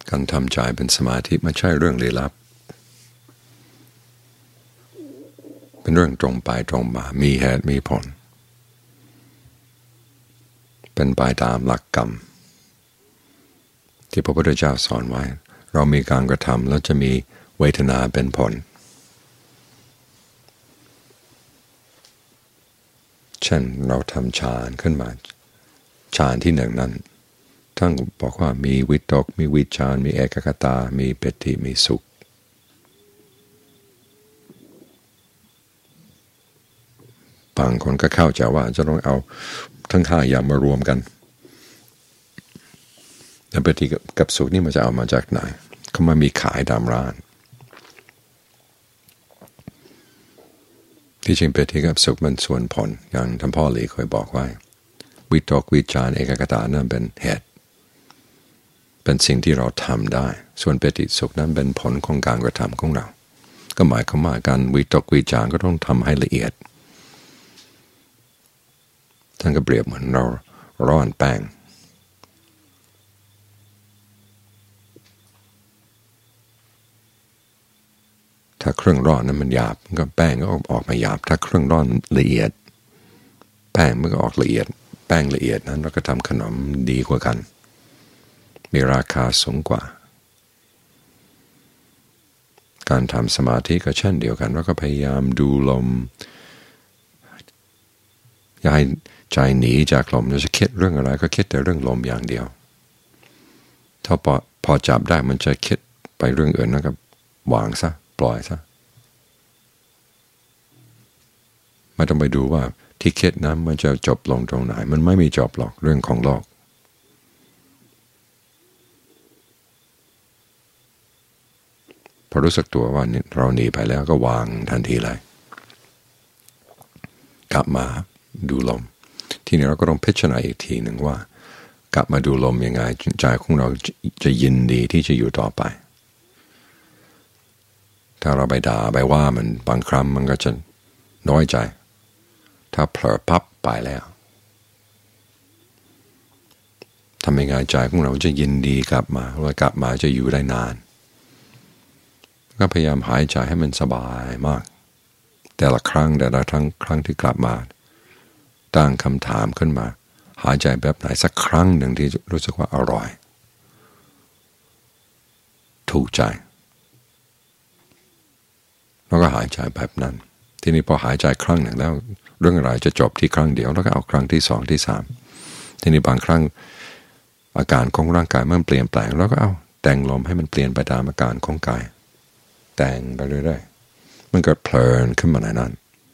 การทำใจเป็นสมาธิไม่ใช่เรื่องลี้ลับเป็นเรื่องตรงไปตรงมามีเหตุมีผลเป็นไปตามหลักกรรมที่พระพุทธเจ้าสอนไว้เรามีการกระทำแล้วจะมีเวทนาเป็นผลเช่นเราทำฌานขึ้นมาฌานที่หนึ่งนั้นท่านบอกว่ามีวิตกมีวิจารมีเอกคตามีปิติมีสุขบางคนก็เข้าใจว่าจะต้องเอาทั้งห้าอย่างมารวมกันแต่ปิติกับสุขนี่มันจะเอามาจากไหนเขามามีขายตามร้านที่จริงปิติกับสุขมันส่วนผลอย่างท่านพ่อหลีเคยบอกไว้วิตกวิจารเอกคตานั่นเป็นเหตุเป็นสิ่งที่เราทำได้ส่วนปิติสุขนั้นเป็นผลของการกระทำของเราก็หมายความว่าการวิตกวิจารก็ต้องทำให้ละเอียดท่านก็เปรียบเหมือนเราร้อนแป้งถ้าเครื่องร้อนนั้นมันหยาบก็แป้งก็ออกมาหยาบถ้าเครื่องร้อนละเอียดแป้งมันก็ออกละเอียดแป้งละเอียดนั้นเราก็ทำขนมดีกว่ากันมีราคาสูงกว่าการทำสมาธิก็เช่นเดียวกันเราก็พยายามดูลมอย่าให้ใจหนีจากลมเราจะคิดเรื่องอะไรก็คิดแต่เรื่องลมอย่างเดียวถ้าพอจับได้มันจะคิดไปเรื่องอื่นนะครับวางซะปล่อยซะไม่ต้องไปดูว่าที่คิดนั้นมันจะจบลงตรงไหนมันไม่มีจบหรอกเรื่องของโลกพอรู้สึกตัวว่าเราหนีไปแล้วก็วางทันทีเลยกลับมาดูลมทีนี้เราก็ต้องพิจารณาอีกทีหนึ่งว่ากลับมาดูลมยังไงใจของเราจะยินดีที่จะอยู่ต่อไปถ้าเราไปด่าไปว่ามันบางครั้งมันก็จะน้อยใจถ้าเผลอปั๊บไปแล้วทำยังไงใจของเราจะยินดีกลับมาว่ากลับมาจะอยู่ได้นานก็พยายามหายใจให้มันสบายมากแต่ละครั้งที่กลับมาตั้งคำถามขึ้นมาหายใจแบบไหนสักครั้งหนึ่งที่รู้สึกว่าอร่อยถูกใจแล้วก็หายใจแบบนั้นทีนี้พอหายใจครั้งหนึ่งแล้วเรื่องอะไรจะจบที่ครั้งเดียวแล้วก็เอาครั้งที่สองที่สามทีนี้บางครั้งอาการของร่างกายมันเปลี่ยนแปลงแล้วก็เอาแต่งลมให้มันเปลี่ยนไปตามอาการของกายแต่งไปเรื่อยๆมันก็เพลินขึ้นมาในนั้น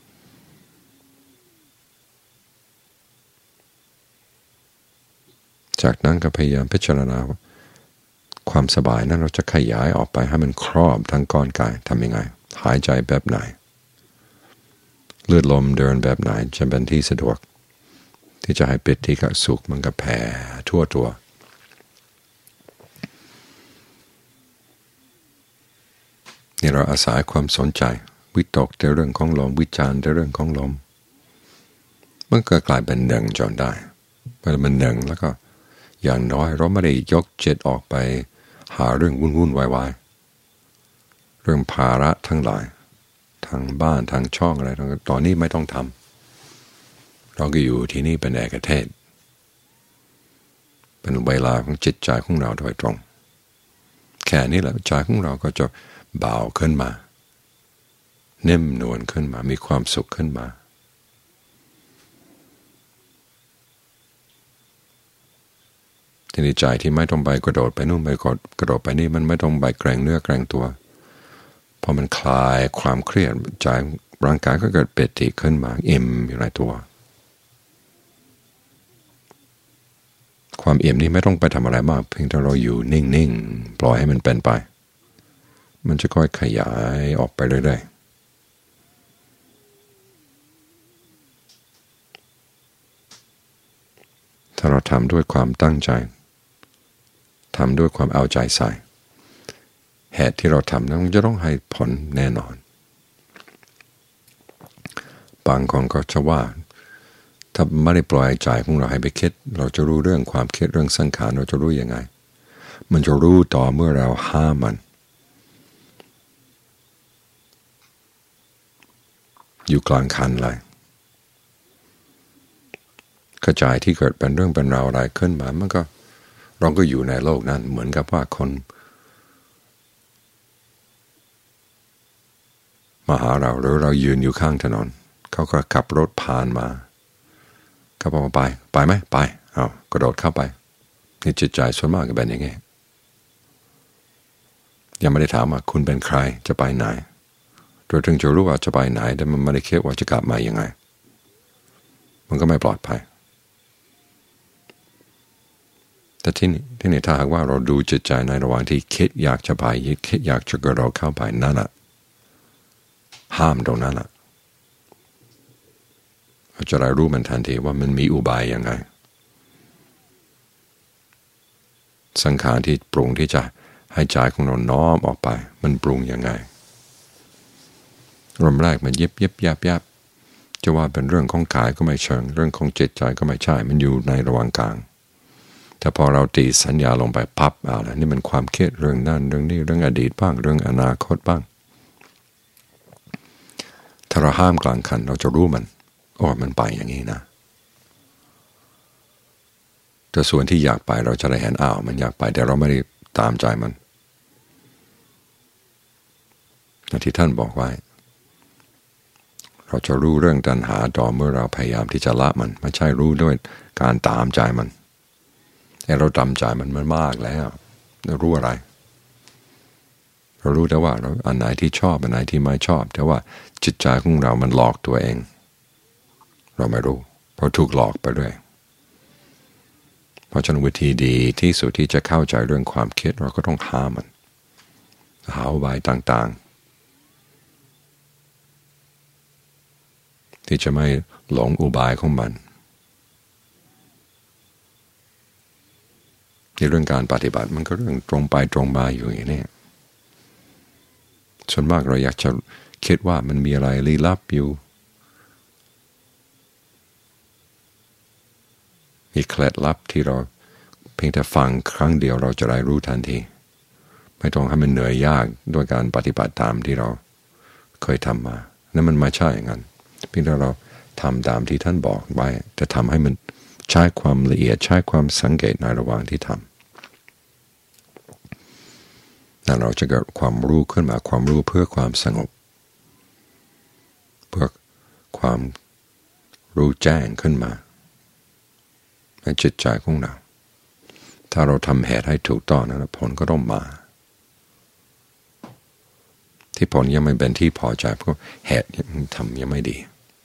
จากนั้นก็พยายามพิจารณาความสบายนั้นเราจะขยายออกไปให้มันครอบทั้งก้อนกายทำยังไงหายใจแบบไหนเลือดลมเดินแบบไหนจะเป็นที่สะดวกที่จะให้ปิติกับสุขมันก็แผ่ทั่วตัวนี่เราอาศัยความสนใจวิตกในเรื่องของลมวิจารณ์ในเรื่องของลมมันก็กลายเป็นหนึ่งจนได้เมื่อมันหนึ่งแล้วก็อย่างน้อยเราไม่ได้ยกจิตออกไปหาเรื่องวุ่นวายเรื่องภาระทั้งหลายทางบ้านทางช่องอะไรตอนนี้ไม่ต้องทำเราก็อยู่ที่นี่เป็นเอกเทศเป็นเวลาของจิตใจของเราโดยตรงแค่นี้แหละใจของเราก็จะเบาขึ้นมานิ่มนวลขึ้นมามีความสุขขึ้นมาทีนี้ใจที่ไม่ต้องไปกระโดดไปนู่นไปกระโดดไปนี่มันไม่ต้องไปแกร่งเนื้อแกร่งตัวพอมันคลายความเครียดใจร่างกายก็เกิดปิติขึ้นมาอิ่มอยู่ในตัวความอิ่มนี้ไม่ต้องไปทำอะไรมากเพียงแต่เราอยู่นิ่งๆปล่อยให้มันเป็นไปมันจะค่อยขยายออกไปเรื่อยๆถ้าเราทำด้วยความตั้งใจทำด้วยความเอาใจใส่เหตุที่เราทำนั้นจะต้องให้ผลแน่นอนบางคนก็จะว่าถ้าไม่ได้ปล่อยใจของเราให้ไปคิดเราจะรู้เรื่องความคิดเรื่องสังขารเราจะรู้ยังไงมันจะรู้ต่อเมื่อเราห้ามมันอยู่กลางคันเลยกระจายที่เกิดเป็นเรื่องเป็นราวอะไรขึ้นมามันก็เราก็อยู่ในโลกนั้นเหมือนกับว่าคนมาหาเราหรือเรายืนอยู่ข้างถนนเขาก็ขับรถผ่านมาเขาบอกว่าไปไหมไปเอากระโดดเข้าไปนี่จิตใจส่วนมากก็เป็นอย่างนี้ยังไม่ได้ถามว่าคุณเป็นใครจะไปไหนโดยถึงจะรู้ว่าจะไปไหนแต่มันไม่ได้คิดว่าจะกลับมายังไงมันก็ไม่ปลอดภัยแต่ที่นี่ถ้าหากว่าเราดูจิตใจในระหว่างที่คิดอยากจะไปคิดอยากจะกระโดดเข้าไปนั่นแหละห้ามตรงนั้นแหละเราจะได้รู้มันทันทีว่ามันมีอุบายยังไงสังขารที่ปรุงที่จะให้ใจของเราน้อมออกไปมันปรุงยังไงรมแรกมันยิบยับจะว่าเป็นเรื่องของกายก็ไม่เชิงเรื่องของจิตใจก็ไม่ใช่มันอยู่ในระหว่างกลางแต่พอเราตีสัญญาลงไปปั๊บเอาละนี่มันความคิดเรื่องนั่นเรื่องนี้เรื่องอดีตบ้างเรื่องอนาคตบ้างถ้าเราห้ามกลางคันเราจะรู้มันมันไปอย่างนี้นะแต่ส่วนที่อยากไปเราจะได้เห็นมันอยากไปแต่เราไม่ได้ตามใจมันที่ท่านบอกไว้เราจะรู้เรื่องตัณหาต่อเมื่อเราพยายามที่จะละมันไม่ใช่รู้ด้วยการตามใจมันแต่เราตามใจมันมากแล้วเรารู้อะไรเรารู้แต่ว่าเราอันไหนที่ชอบอันไหนที่ไม่ชอบแต่ว่าจิตใจของเรามันหลอกตัวเองเราไม่รู้เพราะถูกหลอกไปด้วยเพราะฉะนั้นวิธีดีที่สุดที่จะเข้าใจเรื่องความคิดเราก็ต้องห้ามมันหาอุบายต่างๆที่จะไม่หลงอุบายของมันในเรื่องการปฏิบัติมันก็เรื่องตรงไปตรงมาอยู่อย่างนี้ส่วนมากเราอยากจะคิดว่ามันมีอะไรลี้ลับอยู่มีเคล็ดลับที่เราเพียงแต่ฟังครั้งเดียวเราจะได้รู้ทันทีไม่ต้องให้มันเหนื่อยยากโดยการปฏิบัติตามที่เราเคยทำมานั่นมันไม่ใช่อย่างนั้นเพียงแต่เราทำตามที่ท่านบอกไว้จะทำให้มันใช้ความละเอียดใช้ความสังเกตในระหว่างที่ทำนั่นเราจะเกิดความรู้ขึ้นมาความรู้เพื่อความสงบเพื่อความรู้แจ้งขึ้นมาในจิตใจของเราถ้าเราทำเหตุให้ถูกต้องนะผลก็ต้องมาที่ผลยังไม่เป็นที่พอใจเพราะเหตุทำยังไม่ดี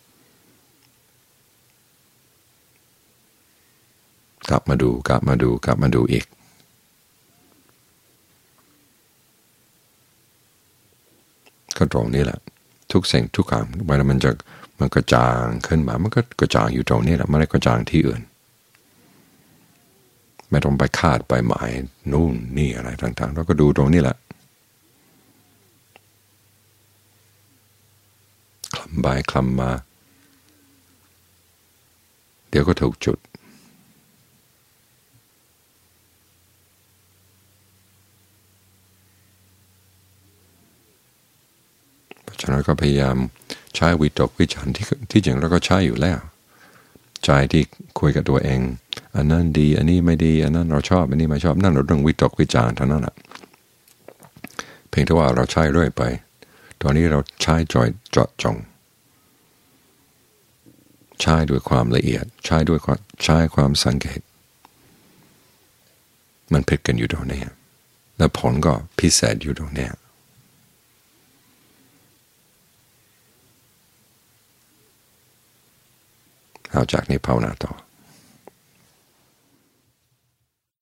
กลับมาดูอีกก็ตรงนี้แหละทุกสิ่งทุกอย่างเวลามันกระจางขึ้นมามันก็กระจางอยู่ตรงนี้แหละไม่ได้กระจางที่อื่นไม่ต้องไปคาดไปหมายนู่นนี่อะไรต่างๆเราก็ดูตรงนี้แหละคลำไปคลำมาเดี๋ยวก็ถูกจุดเพราะฉะนั้นก็พยายามใช้วิตกวิจารณ์ที่จริงเราก็ใช้อยู่แล้วใจที่คุยกับตัวเองอันนั้นดีอันนี้ไม่ดีอันนั้นเราชอบอันนี้ไม่ชอบนั่นเราเรื่องวิตกวิจารณ์เท่านั้นแหละเพียงแต่ว่าเราใช้เรื่อยไปตอนนี้เราใช้เจาะจงใช้ด้วยความละเอียดใช้ความสังเกตมันผิดกันอยู่ตรงนี้และผลก็พิเศษอยู่ตรงนี้เอาจากนี้ภาวนาต่อ